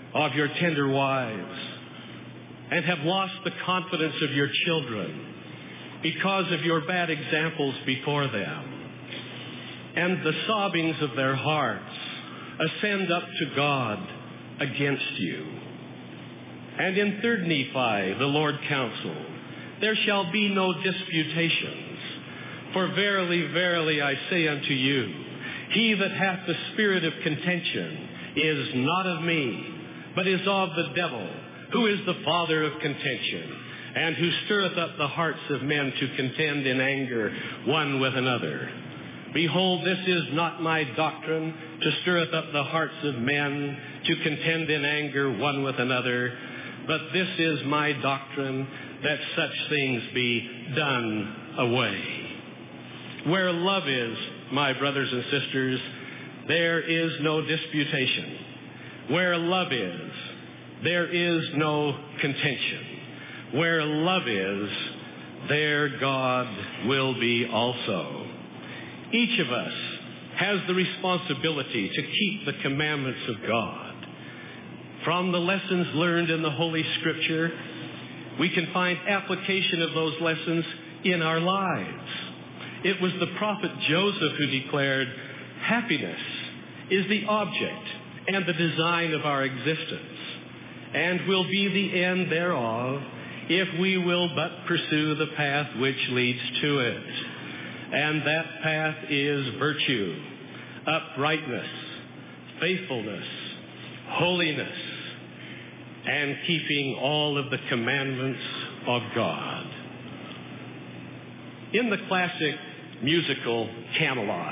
of your tender wives and have lost the confidence of your children because of your bad examples before them. And the sobbings of their hearts ascend up to God against you. And in 3 Nephi the Lord counseled, there shall be no disputations. For verily, verily, I say unto you, he that hath the spirit of contention is not of me, but is of the devil, who is the father of contention, and who stirreth up the hearts of men to contend in anger one with another. Behold, this is not my doctrine, to stirreth up the hearts of men to contend in anger one with another, but this is my doctrine, that such things be done away. Where love is, my brothers and sisters, there is no disputation. Where love is, there is no contention. Where love is, there God will be also. Each of us has the responsibility to keep the commandments of God. From the lessons learned in the Holy Scripture, we can find application of those lessons in our lives. It was the prophet Joseph who declared, happiness is the object and the design of our existence, and will be the end thereof, if we will but pursue the path which leads to it. And that path is virtue, uprightness, faithfulness, holiness, and keeping all of the commandments of God. In the classic musical Camelot,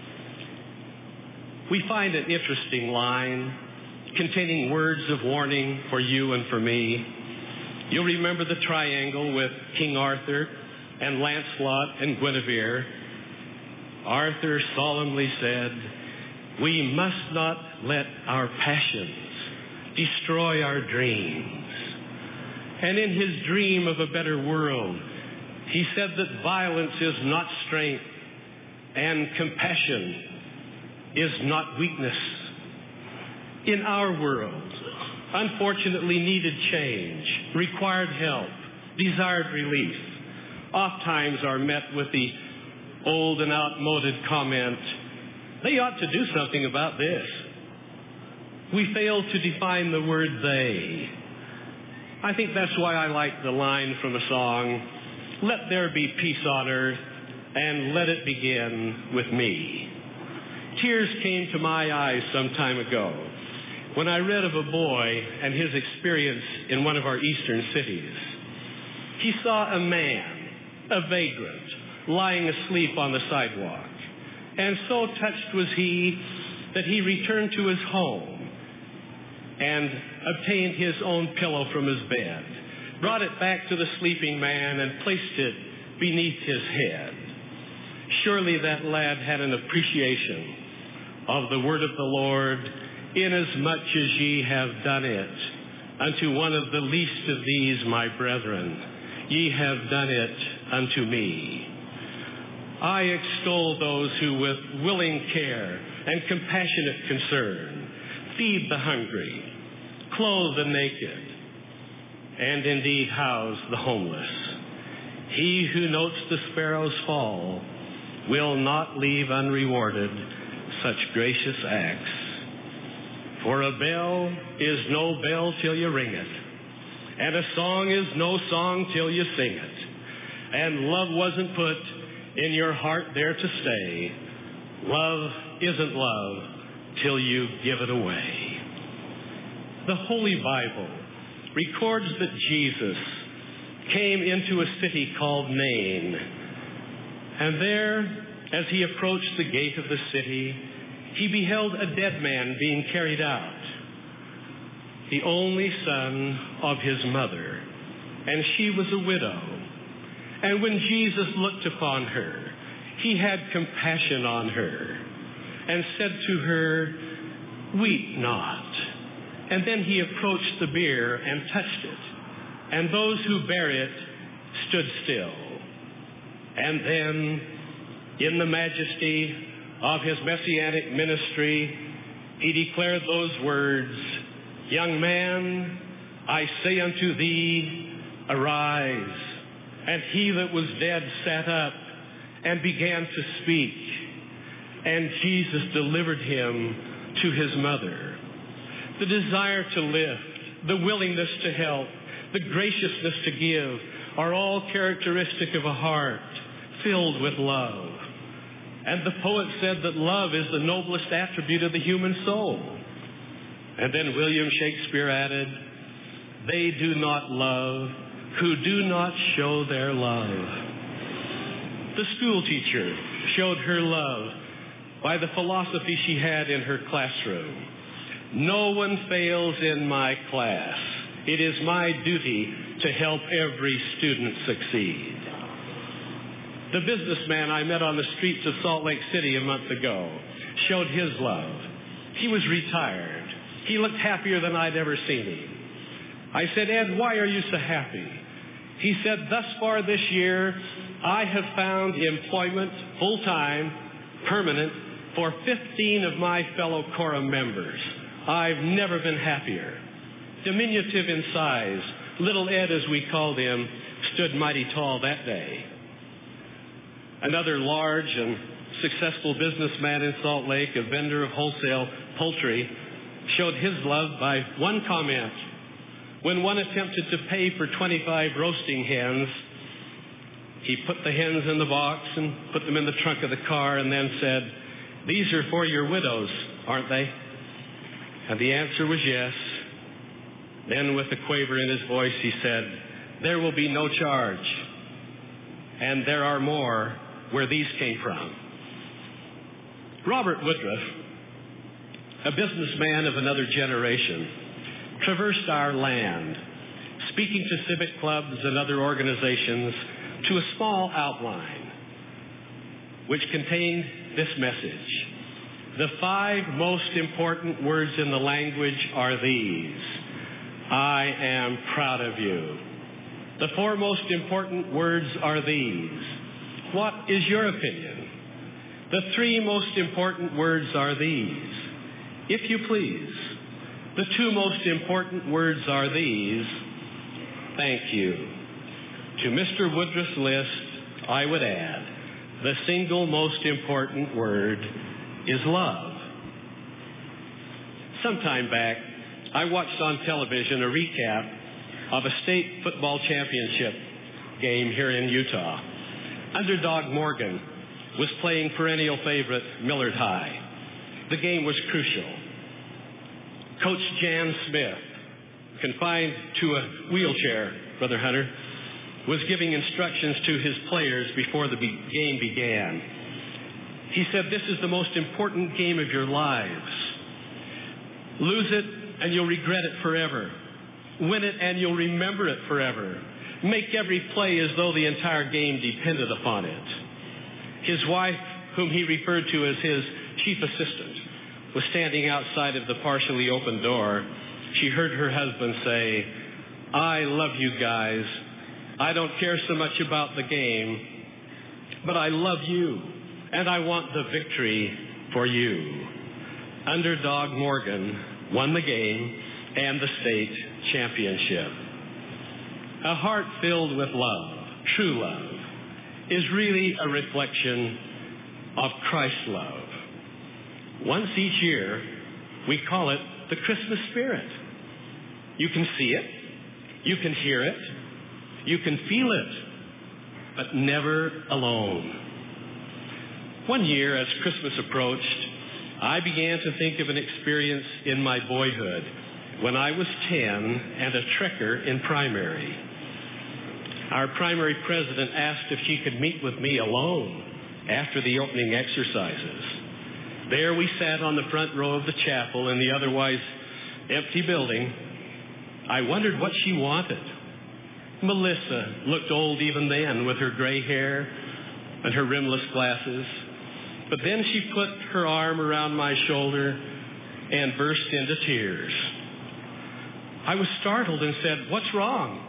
we find an interesting line containing words of warning for you and for me. You'll remember the triangle with King Arthur and Lancelot and Guinevere. Arthur solemnly said, we must not let our passions destroy our dreams. And in his dream of a better world, he said that violence is not strength and compassion is not weakness. In our world, unfortunately needed change, required help, desired relief, oftentimes are met with the old and outmoded comment, they ought to do something about this. We fail to define the word they. I think that's why I like the line from a song, let there be peace on earth, and let it begin with me. Tears came to my eyes some time ago when I read of a boy and his experience in one of our eastern cities. He saw a man, a vagrant, lying asleep on the sidewalk. And so touched was he that he returned to his home and obtained his own pillow from his bed, brought it back to the sleeping man and placed it beneath his head. Surely that lad had an appreciation of the word of the Lord, inasmuch as ye have done it unto one of the least of these my brethren, ye have done it unto me. I extol those who with willing care and compassionate concern feed the hungry, clothe the naked, and indeed house the homeless. He who notes the sparrow's fall will not leave unrewarded such gracious acts. For a bell is no bell till you ring it, and a song is no song till you sing it. And love wasn't put in your heart there to stay. Love isn't love till you give it away. The Holy Bible records that Jesus came into a city called Nain. And there, as he approached the gate of the city, he beheld a dead man being carried out, the only son of his mother, and she was a widow. And when Jesus looked upon her, he had compassion on her and said to her, weep not. And then he approached the bier and touched it, and those who bare it stood still. And then, in the majesty of his messianic ministry, he declared those words, Young man, I say unto thee, arise. And he that was dead sat up and began to speak. And Jesus delivered him to his mother. The desire to lift, the willingness to help, the graciousness to give are all characteristic of a heart filled with love. And the poet said that love is the noblest attribute of the human soul. And then William Shakespeare added, they do not love who do not show their love. The school teacher showed her love by the philosophy she had in her classroom. No one fails in my class. It is my duty to help every student succeed. The businessman I met on the streets of Salt Lake City a month ago showed his love. He was retired. He looked happier than I'd ever seen him. I said, Ed, why are you so happy? He said, thus far this year, I have found employment full-time, permanent, for 15 of my fellow quorum members. I've never been happier. Diminutive in size, little Ed, as we called him, stood mighty tall that day. Another large and successful businessman in Salt Lake, a vendor of wholesale poultry, showed his love by one comment. When one attempted to pay for 25 roasting hens, he put the hens in the box and put them in the trunk of the car and then said, these are for your widows, aren't they? And the answer was yes. Then with a quaver in his voice, he said, there will be no charge. And there are more where these came from. Robert Woodruff, a businessman of another generation, traversed our land, speaking to civic clubs and other organizations to a small outline, which contained this message. The 5 most important words in the language are these. I am proud of you. The 4 most important words are these. What is your opinion? The 3 most important words are these. If you please. The 2 most important words are these. Thank you. To Mr. Woodruff's list, I would add, the single most important word is love. Some time back, I watched on television a recap of a state football championship game here in Utah. Underdog Morgan was playing perennial favorite Millard High. The game was crucial. Coach Jan Smith, confined to a wheelchair, Brother Hunter, was giving instructions to his players before the game began. He said, this is the most important game of your lives. Lose it and you'll regret it forever. Win it and you'll remember it forever. Make every play as though the entire game depended upon it. His wife, whom he referred to as his chief assistant, was standing outside of the partially open door. She heard her husband say, I love you guys. I don't care so much about the game, but I love you, and I want the victory for you. Underdog Morgan won the game and the state championship. A heart filled with love, true love, is really a reflection of Christ's love. Once each year, we call it the Christmas spirit. You can see it, you can hear it, you can feel it, but never alone. One year, as Christmas approached, I began to think of an experience in my boyhood when I was 10 and a trekker in primary. Our primary president asked if she could meet with me alone after the opening exercises. There we sat on the front row of the chapel in the otherwise empty building. I wondered what she wanted. Melissa looked old even then with her gray hair and her rimless glasses. But then she put her arm around my shoulder and burst into tears. I was startled and said, what's wrong?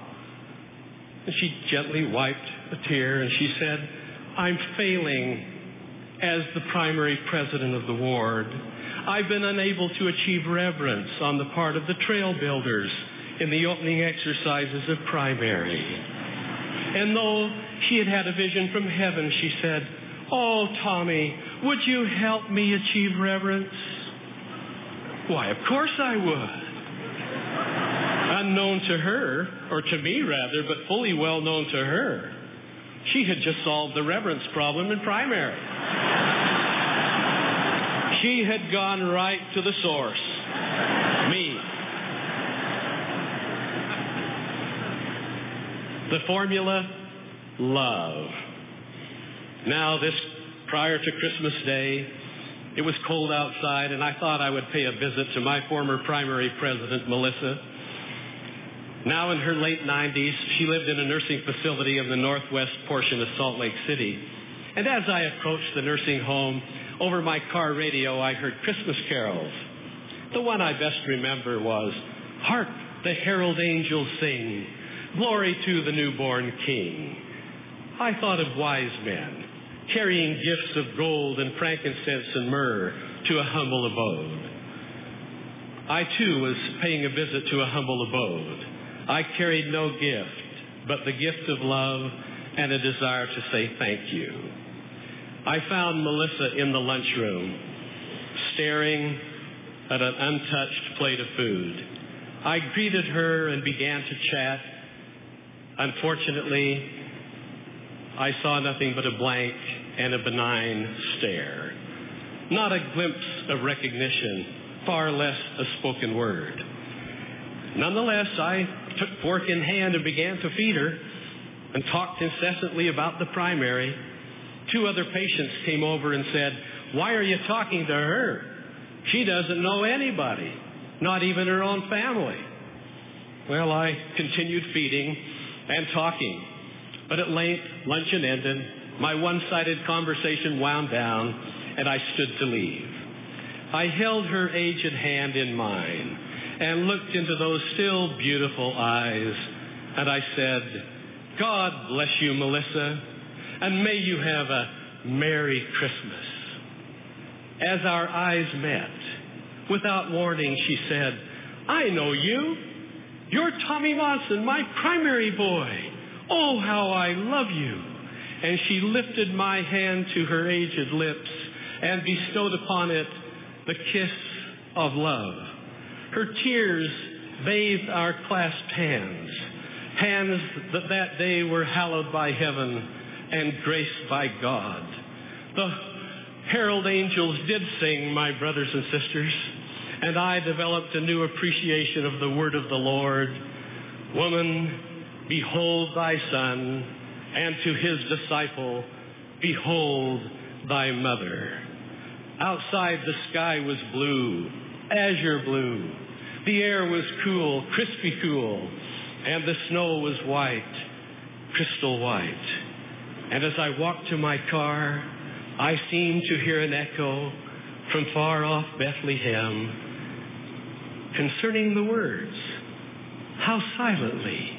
And she gently wiped a tear and she said, I'm failing. as the primary president of the ward, I've been unable to achieve reverence on the part of the trail builders in the opening exercises of primary. And though she had had a vision from heaven, she said, "Oh, Tommy, would you help me achieve reverence?" Why, of course I would. Unknown to her, or to me rather, but fully well known to her, she had just solved the reverence problem in primary. She had gone right to the source. Me. The formula, love. Now, prior to Christmas Day, it was cold outside, and I thought I would pay a visit to my former primary president, Melissa. Now in her late 90s, she lived in a nursing facility in the northwest portion of Salt Lake City. And as I approached the nursing home, over my car radio, I heard Christmas carols. The one I best remember was, "Hark, the herald angels sing, glory to the newborn King." I thought of wise men carrying gifts of gold and frankincense and myrrh to a humble abode. I, too, was paying a visit to a humble abode. I carried no gift, but the gift of love and a desire to say thank you. I found Melissa in the lunchroom, staring at an untouched plate of food. I greeted her and began to chat. Unfortunately, I saw nothing but a blank and a benign stare. Not a glimpse of recognition, far less a spoken word. Nonetheless, I took fork in hand and began to feed her and talked incessantly about the primary. 2 other patients came over and said, "Why are you talking to her? She doesn't know anybody, not even her own family." Well, I continued feeding and talking, but at length, luncheon ended, my one-sided conversation wound down, and I stood to leave. I held her aged hand in mine and looked into those still beautiful eyes, and I said, "God bless you, Melissa, and may you have a Merry Christmas." As our eyes met, without warning, she said, "I know you. You're Tommy Monson, my primary boy. Oh, how I love you." And she lifted my hand to her aged lips and bestowed upon it the kiss of love. Her tears bathed our clasped hands, hands that day were hallowed by heaven and graced by God. The herald angels did sing, my brothers and sisters, and I developed a new appreciation of the word of the Lord. "Woman, behold thy son, and to his disciple, behold thy mother." Outside, the sky was blue, azure blue. The air was cool, crispy cool, and the snow was white, crystal white. And as I walked to my car, I seemed to hear an echo from far off Bethlehem concerning the words, how silently,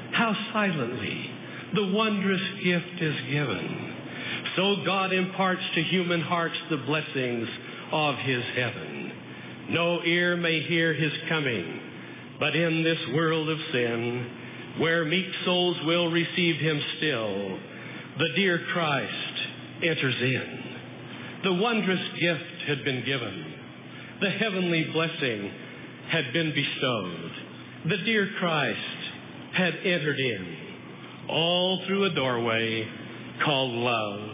the wondrous gift is given. So God imparts to human hearts the blessings of his heaven. No ear may hear his coming, but in this world of sin, where meek souls will receive him still, the dear Christ enters in. The wondrous gift had been given. The heavenly blessing had been bestowed. The dear Christ had entered in, all through a doorway called love.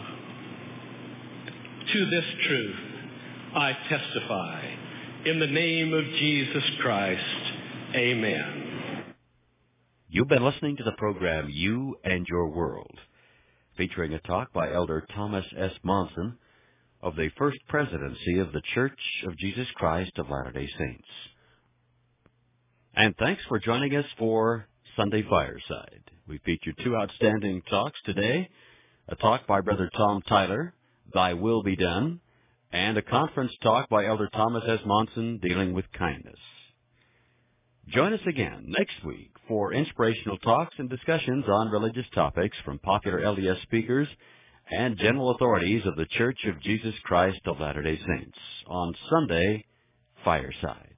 To this truth I testify in the name of Jesus Christ. Amen. You've been listening to the program You and Your World, featuring a talk by Elder Thomas S. Monson of the First Presidency of the Church of Jesus Christ of Latter-day Saints. And thanks for joining us for Sunday Fireside. We featured 2 outstanding talks today, a talk by Brother Tom Tyler, Thy Will Be Done, and a conference talk by Elder Thomas S. Monson dealing with kindness. Join us again next week for inspirational talks and discussions on religious topics from popular LDS speakers and general authorities of the Church of Jesus Christ of Latter-day Saints on Sunday Fireside.